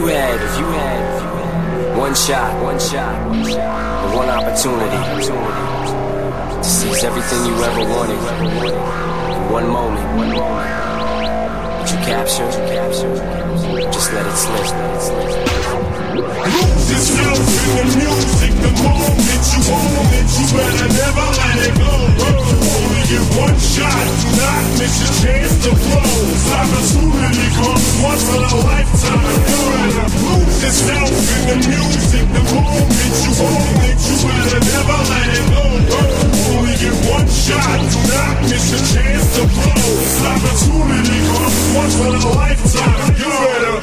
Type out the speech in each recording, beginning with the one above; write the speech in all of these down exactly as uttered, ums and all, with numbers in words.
you had, if you had one shot, one shot, or one opportunity to seize everything you ever wanted in one moment, would you capture, just let it slip, let it slip. Lose yourself in the music, the moment you own it, you better never let it go. Only get one shot, do not miss your chance to blow. This opportunity comes once in a lifetime. You better lose yourself in the music, the moment you own it, you better never let it go. Only get one shot, do not miss your chance to blow. This opportunity comes once in a lifetime. You better.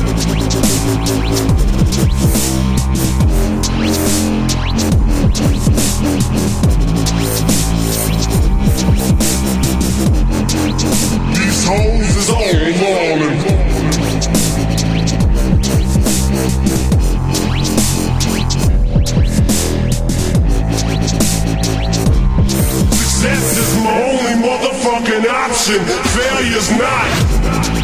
These hoes is all morning. Success is my only motherfucking option. Failure's not.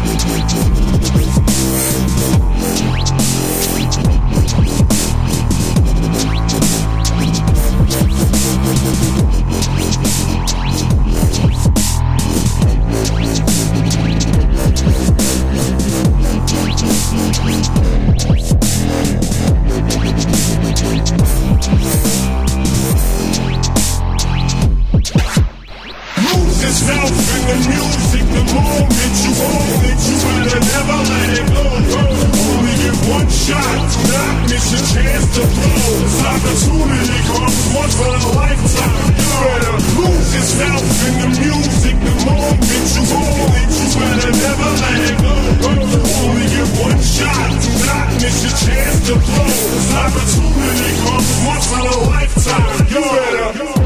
Yourself in the music, the moment you own it, you better never let it go. Only get one shot, do not miss your chance to blow. This opportunity comes once in a lifetime. You better lose yourself in the music, the moment you own it, you better never let it go. Only get one shot, do not miss your chance to blow. This opportunity comes once in a lifetime. You better.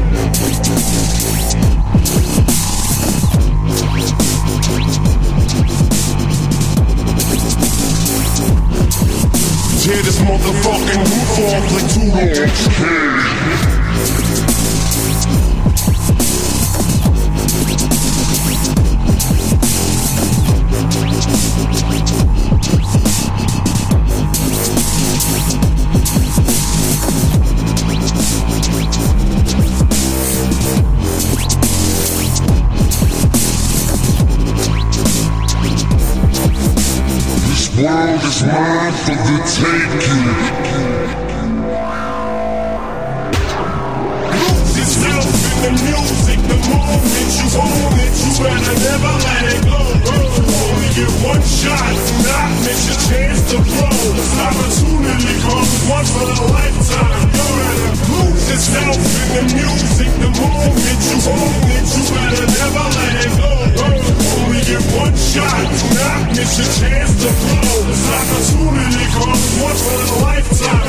Tear this motherfucking roof off like two dogs. This world is mine for the taking. Lose yourself in the music, the moment you own it, you better never let it go. Only get one shot, do not miss your chance to blow. This opportunity comes once in a lifetime. You better lose yourself in the music, the moment you own it, you better never let it go. Only get one shot, do not miss your chance to blow. This opportunity comes once in a lifetime.